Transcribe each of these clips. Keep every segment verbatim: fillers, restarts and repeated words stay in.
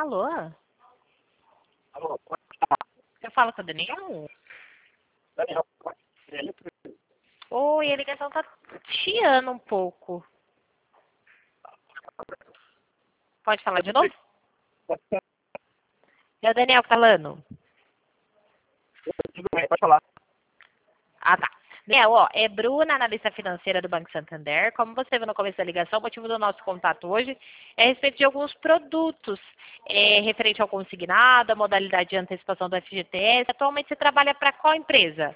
Alô? Alô, Eu falo com o Daniel? Daniel, Oi, a ligação tá chiando um pouco. Pode falar de novo? É o Daniel falando. tudo bem, pode falar. Ah, tá. Daniel, ó, é Bruna, analista financeira do Banco Santander. Como você viu no começo da ligação, o motivo do nosso contato hoje é a respeito de alguns produtos é, referente ao consignado, a modalidade de antecipação do F G T S. Atualmente você trabalha para qual empresa?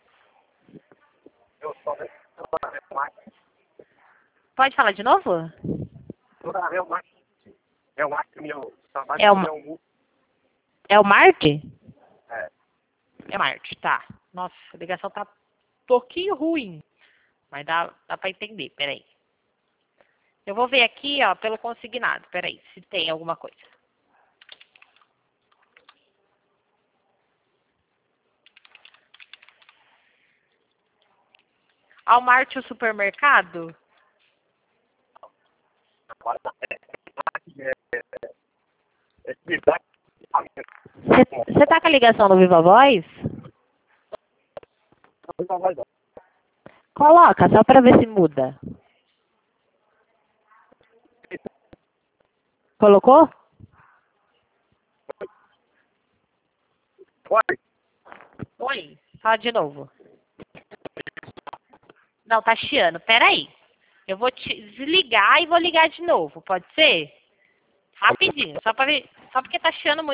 Eu sou o Marcos. Pode falar de novo? É o Marcos. É o Marcos, meu trabalho É o, é um... é o Marte? É, É Marte, tá. Nossa, a ligação tá um pouquinho ruim, mas dá, dá para entender, peraí. Eu vou ver aqui, ó, pelo consignado, peraí, se tem alguma coisa. Walmart, o supermercado? agora é, é, é, é, atividade. Você tá com a ligação no Viva Voz? Coloca, só para ver se muda. Colocou? Oi, Oi. Fala de novo. Não, tá chiando. Peraí. Eu vou te desligar e vou ligar de novo. Pode ser? Rapidinho. Só, pra ver, só porque tá chiando muito.